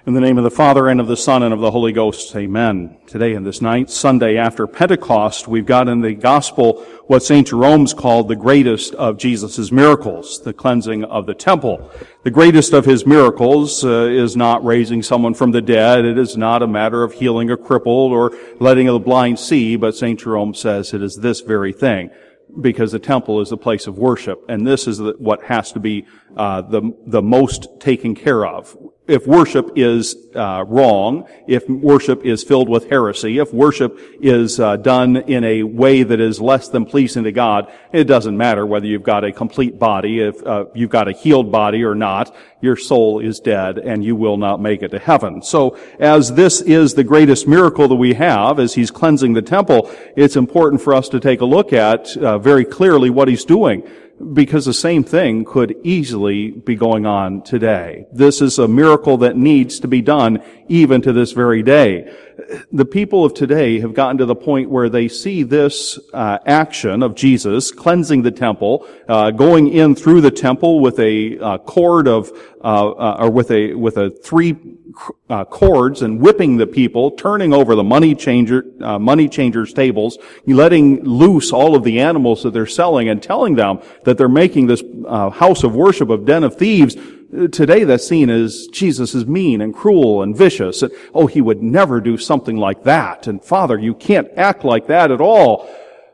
In the name of the Father, and of the Son, and of the Holy Ghost, amen. Today, in this ninth Sunday after Pentecost, we've got in the Gospel what St. Jerome's called the greatest of Jesus' miracles, the cleansing of the temple. The greatest of his miracles is not raising someone from the dead. It is not a matter of healing a crippled or letting the blind see, but St. Jerome says it is this very thing, because the temple is the place of worship, and this is what has to be the most taken care of. If worship is wrong, if worship is filled with heresy, if worship is done in a way that is less than pleasing to God, it doesn't matter whether you've got a complete body, if you've got a healed body or not, your soul is dead and you will not make it to heaven. So as this is the greatest miracle that we have, as he's cleansing the temple, it's important for us to take a look at very clearly what he's doing, because the same thing could easily be going on today. This is a miracle that needs to be done even to this very day. The people of today have gotten to the point where they see this action of Jesus cleansing the temple, going in through the temple with a cord of or with a three cords, and whipping the people, turning over the money changers' tables, letting loose all of the animals that they're selling, and telling them that they're making this house of worship a den of thieves. Today that's seen as Jesus is mean and cruel and vicious. And, oh, he would never do something like that. And Father, you can't act like that at all.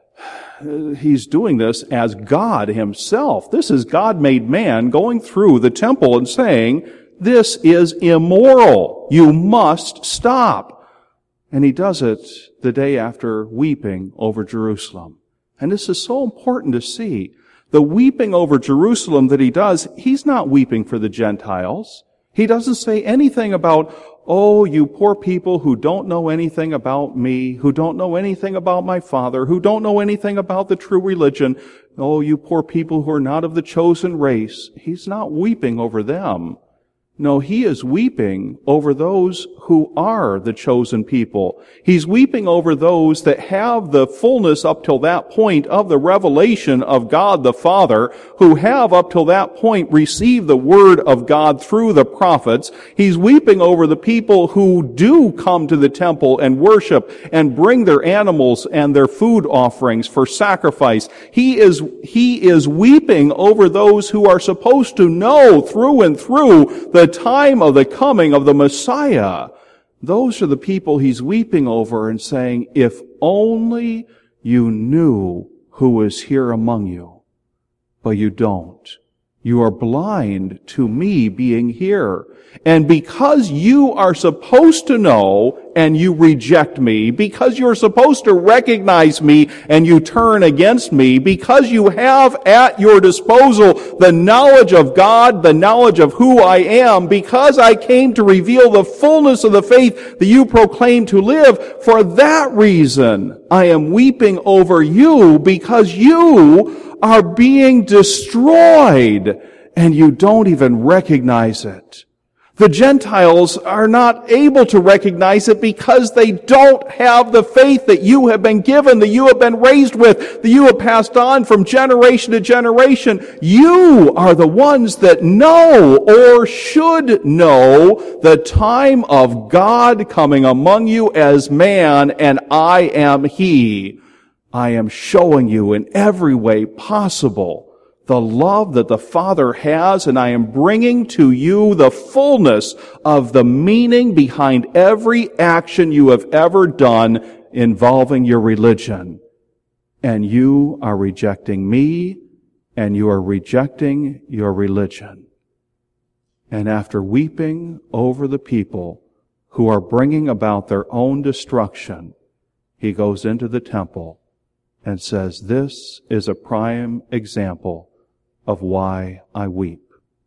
He's doing this as God himself. This is God-made man going through the temple and saying, this is immoral. You must stop. And he does it the day after weeping over Jerusalem. And this is so important to see. The weeping over Jerusalem that he does, he's not weeping for the Gentiles. He doesn't say anything about, oh, you poor people who don't know anything about me, who don't know anything about my Father, who don't know anything about the true religion. Oh, you poor people who are not of the chosen race. He's not weeping over them. No, he is weeping over those who are the chosen people. He's weeping over those that have the fullness up till that point of the revelation of God the Father, who have up till that point received the word of God through the prophets. He's weeping over the people who do come to the temple and worship and bring their animals and their food offerings for sacrifice. He is weeping over those who are supposed to know through and through the time of the coming of the Messiah. Those are the people he's weeping over and saying, if only you knew who is here among you. But you don't. You are blind to me being here. And because you are supposed to know and you reject me, because you're supposed to recognize me and you turn against me, because you have at your disposal the knowledge of God, the knowledge of who I am, because I came to reveal the fullness of the faith that you proclaim to live, for that reason I am weeping over you, because you are being destroyed and you don't even recognize it. The Gentiles are not able to recognize it because they don't have the faith that you have been given, that you have been raised with, that you have passed on from generation to generation. You are the ones that know or should know the time of God coming among you as man, and I am He. I am showing you in every way possible the love that the Father has, and I am bringing to you the fullness of the meaning behind every action you have ever done involving your religion. And you are rejecting me, and you are rejecting your religion. And after weeping over the people who are bringing about their own destruction, he goes into the temple and says, this is a prime example of why I weep.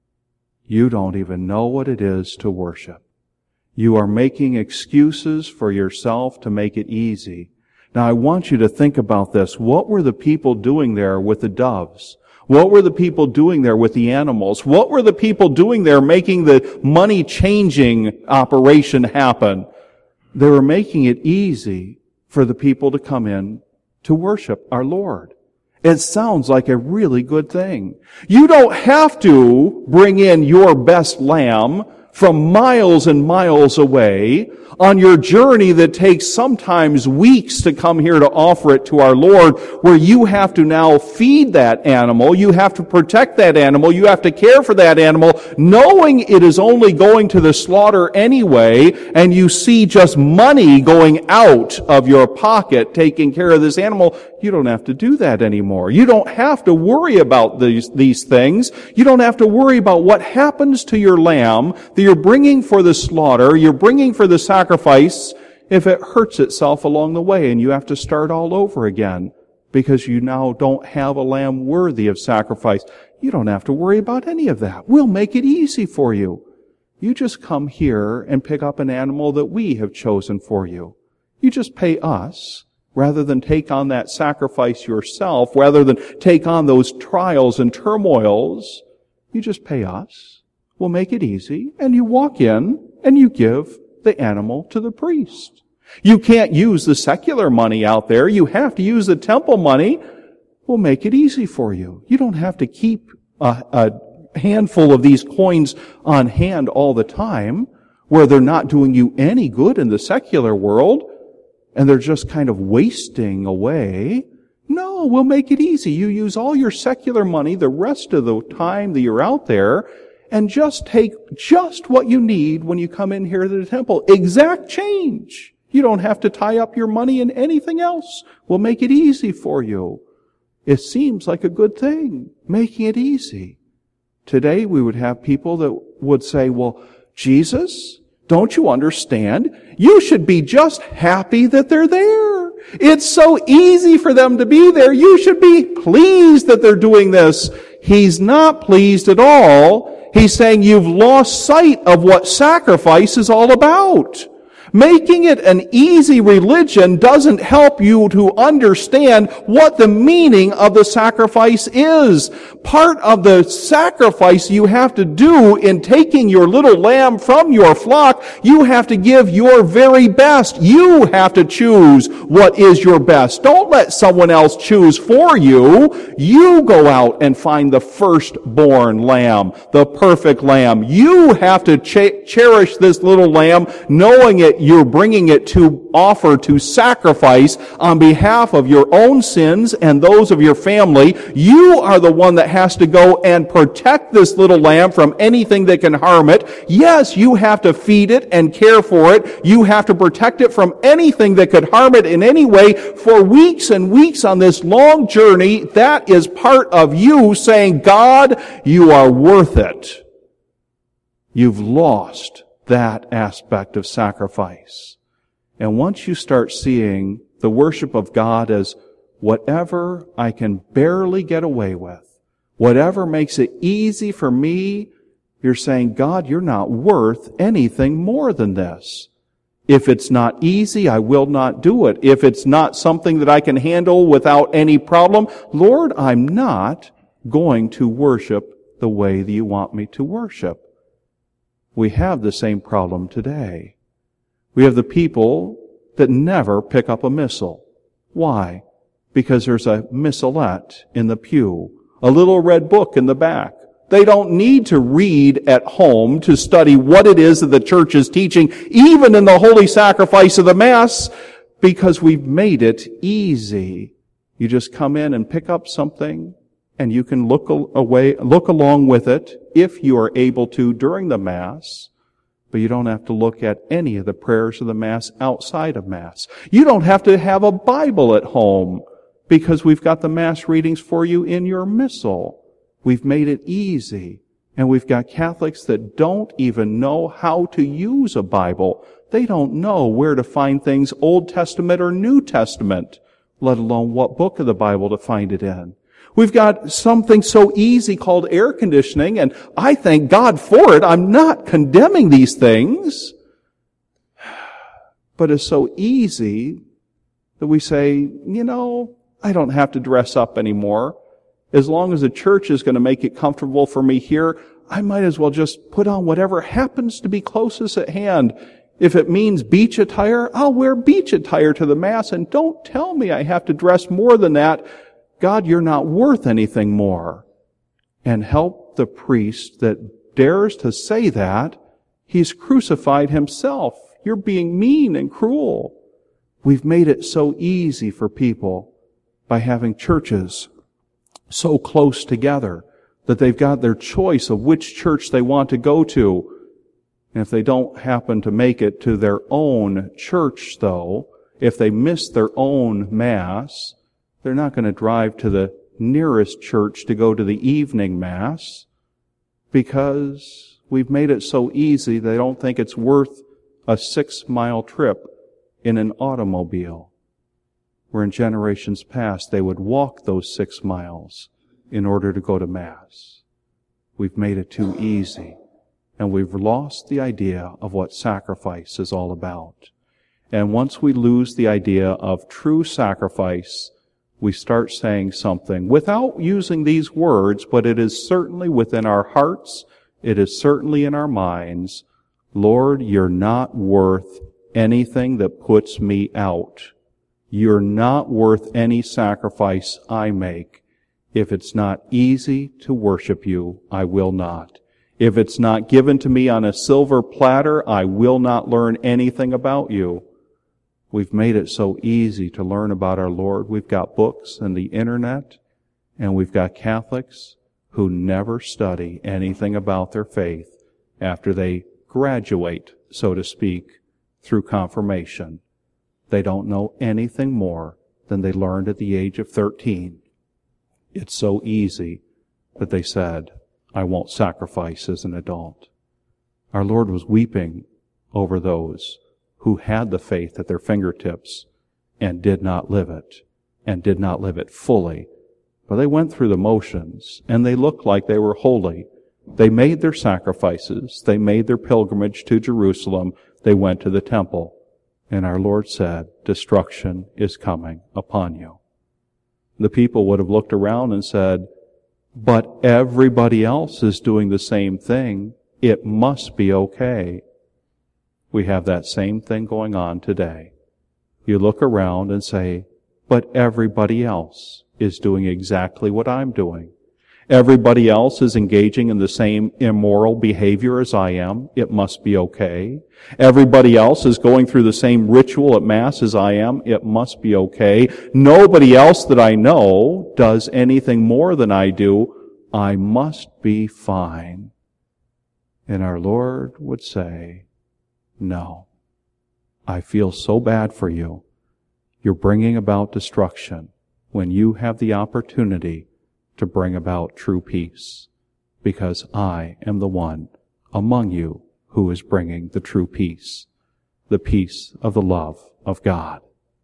You don't even know what it is to worship. You are making excuses for yourself to make it easy. Now I want you to think about this. What were the people doing there with the doves? What were the people doing there with the animals? What were the people doing there making the money-changing operation happen? They were making it easy for the people to come in to worship our Lord. It sounds like a really good thing. You don't have to bring in your best lamb from miles and miles away, on your journey that takes sometimes weeks to come here to offer it to our Lord, where you have to now feed that animal, you have to protect that animal, you have to care for that animal, knowing it is only going to the slaughter anyway, and you see just money going out of your pocket taking care of this animal. You don't have to do that anymore. You don't have to worry about these things. You don't have to worry about what happens to your lamb that you're bringing for the slaughter, you're bringing for the sacrifice, if it hurts itself along the way and you have to start all over again because you now don't have a lamb worthy of sacrifice. You don't have to worry about any of that. We'll make it easy for you. You just come here and pick up an animal that we have chosen for you. You just pay us, rather than take on that sacrifice yourself, rather than take on those trials and turmoils. You just pay us. We'll make it easy. And you walk in and you give the animal to the priest. You can't use the secular money out there. You have to use the temple money. We'll make it easy for you. You don't have to keep a handful of these coins on hand all the time, where they're not doing you any good in the secular world, and they're just kind of wasting away. No, we'll make it easy. You use all your secular money the rest of the time that you're out there, and just take just what you need when you come in here to the temple. Exact change. You don't have to tie up your money in anything else. We'll make it easy for you. It seems like a good thing, making it easy. Today we would have people that would say, well, Jesus, don't you understand? You should be just happy that they're there. It's so easy for them to be there. You should be pleased that they're doing this. He's not pleased at all. He's saying you've lost sight of what sacrifice is all about. Making it an easy religion doesn't help you to understand what the meaning of the sacrifice is. Part of the sacrifice you have to do in taking your little lamb from your flock, you have to give your very best. You have to choose what is your best. Don't let someone else choose for you. You go out and find the firstborn lamb, the perfect lamb. You have to cherish this little lamb, knowing it you're bringing it to offer, to sacrifice on behalf of your own sins and those of your family. You are the one that has to go and protect this little lamb from anything that can harm it. Yes, you have to feed it and care for it. You have to protect it from anything that could harm it in any way for weeks and weeks on this long journey. That is part of you saying, God, you are worth it. You've lost that aspect of sacrifice. And once you start seeing the worship of God as whatever I can barely get away with, whatever makes it easy for me, you're saying, God, you're not worth anything more than this. If it's not easy, I will not do it. If it's not something that I can handle without any problem, Lord, I'm not going to worship the way that you want me to worship. We have the same problem today. We have the people that never pick up a missal. Why? Because there's a missalette in the pew, a little red book in the back. They don't need to read at home to study what it is that the church is teaching, even in the holy sacrifice of the Mass, because we've made it easy. You just come in and pick up something, and you can look along with it if you are able to during the Mass, but you don't have to look at any of the prayers of the Mass outside of Mass. You don't have to have a Bible at home because we've got the Mass readings for you in your missal. We've made it easy, and we've got Catholics that don't even know how to use a Bible. They don't know where to find things, Old Testament or New Testament, let alone what book of the Bible to find it in. We've got something so easy called air conditioning, and I thank God for it. I'm not condemning these things. But it's so easy that we say, I don't have to dress up anymore. As long as the church is going to make it comfortable for me here, I might as well just put on whatever happens to be closest at hand. If it means beach attire, I'll wear beach attire to the Mass, and don't tell me I have to dress more than that. God, you're not worth anything more. And help the priest that dares to say that. He's crucified himself. You're being mean and cruel. We've made it so easy for people by having churches so close together that they've got their choice of which church they want to go to. And if they don't happen to make it to their own church, though, if they miss their own Mass, they're not going to drive to the nearest church to go to the evening Mass, because we've made it so easy they don't think it's worth a 6-mile trip in an automobile, where in generations past they would walk those 6 miles in order to go to Mass. We've made it too easy, and we've lost the idea of what sacrifice is all about. And once we lose the idea of true sacrifice, we start saying something without using these words, but it is certainly within our hearts, it is certainly in our minds. Lord, you're not worth anything that puts me out. You're not worth any sacrifice I make. If it's not easy to worship you, I will not. If it's not given to me on a silver platter, I will not learn anything about you. We've made it so easy to learn about our Lord. We've got books and the internet, and we've got Catholics who never study anything about their faith after they graduate, so to speak, through confirmation. They don't know anything more than they learned at the age of 13. It's so easy that they said, I won't sacrifice as an adult. Our Lord was weeping over those who had the faith at their fingertips and did not live it fully. But they went through the motions, and they looked like they were holy. They made their sacrifices. They made their pilgrimage to Jerusalem. They went to the temple. And our Lord said, destruction is coming upon you. The people would have looked around and said, but everybody else is doing the same thing. It must be okay. We have that same thing going on today. You look around and say, but everybody else is doing exactly what I'm doing. Everybody else is engaging in the same immoral behavior as I am. It must be okay. Everybody else is going through the same ritual at Mass as I am. It must be okay. Nobody else that I know does anything more than I do. I must be fine. And our Lord would say, no, I feel so bad for you. You're bringing about destruction when you have the opportunity to bring about true peace, because I am the one among you who is bringing the true peace, the peace of the love of God.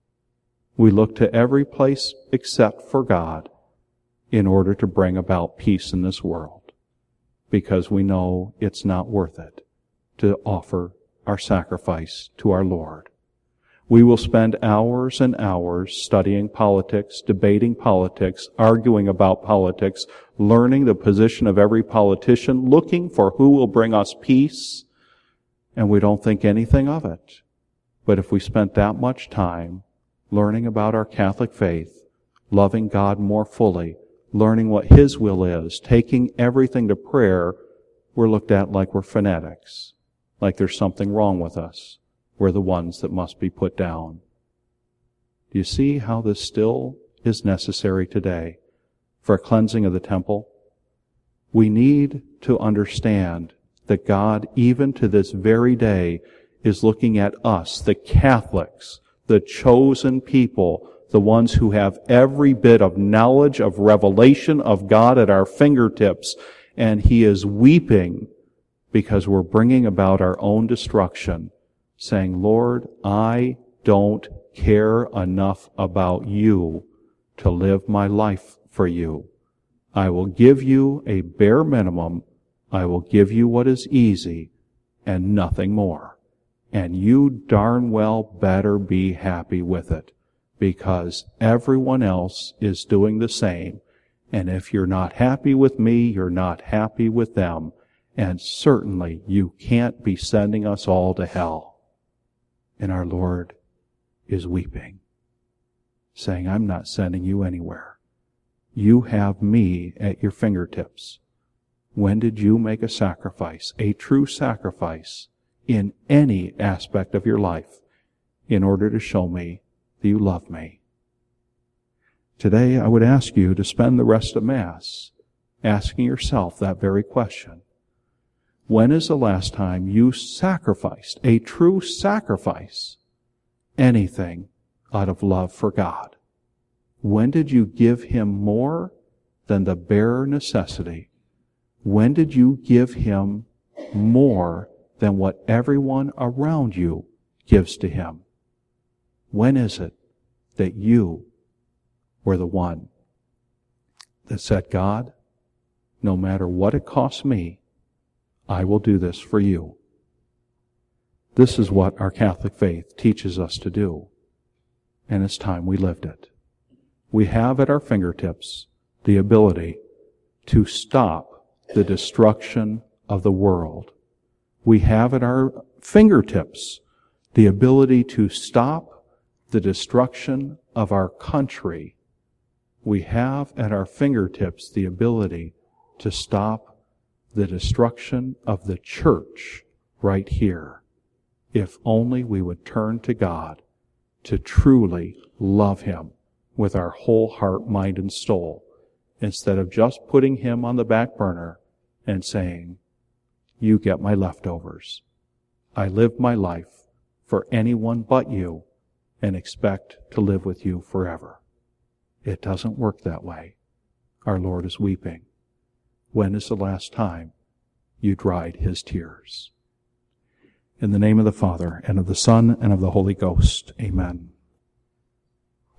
We look to every place except for God in order to bring about peace in this world, because we know it's not worth it to offer our sacrifice to our Lord. We will spend hours and hours studying politics, debating politics, arguing about politics, learning the position of every politician, looking for who will bring us peace, and we don't think anything of it. But if we spent that much time learning about our Catholic faith, loving God more fully, learning what His will is, taking everything to prayer, we're looked at like we're fanatics, like there's something wrong with us. We're the ones that must be put down. Do you see how this still is necessary today for a cleansing of the temple? We need to understand that God, even to this very day, is looking at us, the Catholics, the chosen people, the ones who have every bit of knowledge, of revelation of God at our fingertips, and He is weeping because we're bringing about our own destruction, saying, Lord, I don't care enough about you to live my life for you. I will give you a bare minimum. I will give you what is easy and nothing more. And you darn well better be happy with it, because everyone else is doing the same. And if you're not happy with me, you're not happy with them. And certainly you can't be sending us all to hell. And our Lord is weeping, saying, I'm not sending you anywhere. You have me at your fingertips. When did you make a sacrifice, a true sacrifice, in any aspect of your life in order to show me that you love me. Today, I would ask you to spend the rest of Mass asking yourself that very question. When is the last time you sacrificed, a true sacrifice, anything out of love for God? When did you give Him more than the bare necessity? When did you give Him more than what everyone around you gives to Him? When is it that you were the one that said, God, no matter what it costs me, I will do this for you? This is what our Catholic faith teaches us to do, and it's time we lived it. We have at our fingertips the ability to stop the destruction of the world. We have at our fingertips the ability to stop the destruction of our country. We have at our fingertips the ability to stop the destruction of the church right here, if only we would turn to God to truly love Him with our whole heart, mind, and soul, instead of just putting Him on the back burner and saying, you get my leftovers. I live my life for anyone but you and expect to live with you forever. It doesn't work that way. Our Lord is weeping. When is the last time you dried His tears? In the name of the Father, and of the Son, and of the Holy Ghost, amen.